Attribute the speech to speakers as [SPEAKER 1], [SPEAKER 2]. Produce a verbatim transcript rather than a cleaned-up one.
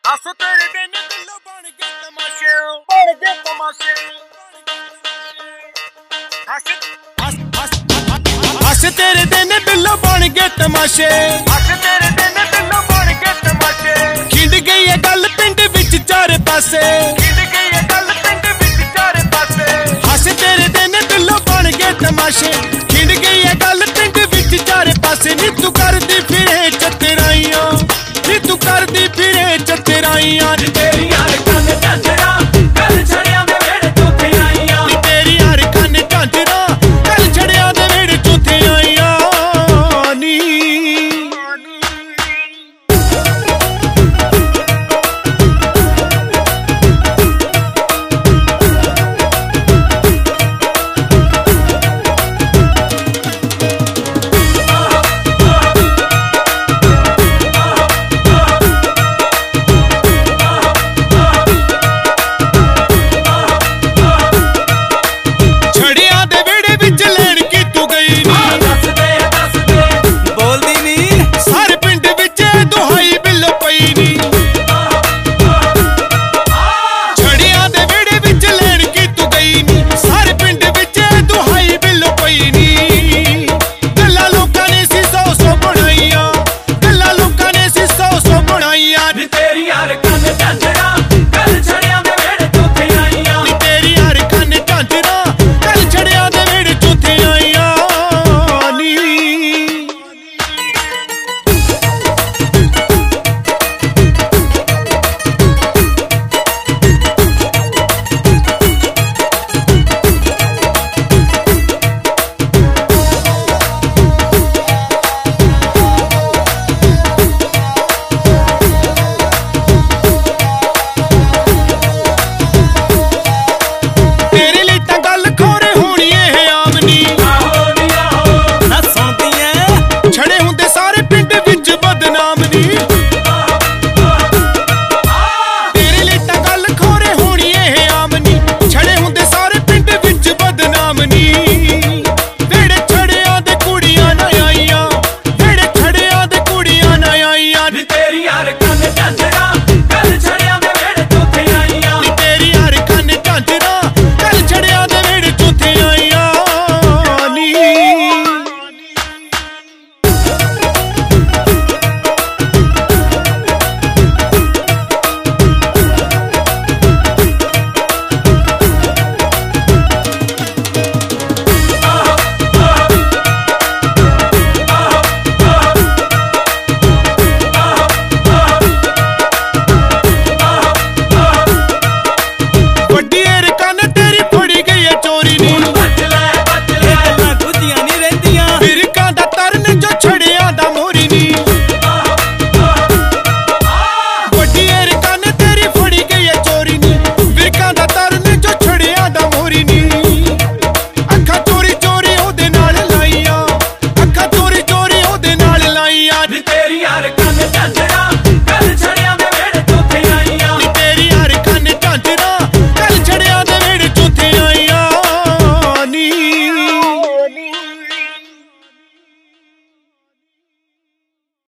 [SPEAKER 1] ਹੱਸ ਤੇਰੇ ਦਿਨ ਦਿਲੋਂ ਬਣ ਗਏ ਤਮਾਸ਼ੇ ਬਣ ਗਏ ਤਮਾਸ਼ੇ ਹੱਸ ਹੱਸ ਹੱਸ ਹੱਸ ਤੇਰੇ ਦਿਨ ਦਿਲੋਂ ਬਣ ਗਏ ਤਮਾਸ਼ੇ ਹੱਸ ਤੇਰੇ ਦਿਨ ਦਿਲੋਂ ਬਣ ਗਏ ਤਮਾਸ਼ੇ ਖਿੰਡ ਗਈ ਇਹ ਗੱਲ ਪਿੰਡ ਵਿੱਚ ਚਾਰੇ ਪਾਸੇ ਖਿੰਡ ਗਈ ਇਹ ਗੱਲ ਪਿੰਡ ਵਿੱਚ ਚਾਰੇ ਪਾਸੇ ਹੱਸ ਤੇਰੇ ਦਿਨ ਦਿਲੋਂ ਬਣ ਗਏ ਤਮਾਸ਼ੇ ਖਿੰਡ ਗਈ ਇਹ ਗੱਲ ਪਿੰਡ ਵਿੱਚ ਚਾਰੇ ਪਾਸੇ ਨੀ ਤੂੰ ਕਰਦੀ ਫਿਰੇ ਚਤਰਾਈਆਂ ਨੀ ਤੂੰ ਕਰਦੀ ਫਿਰੇ ਚਤਰਾਈਆਂ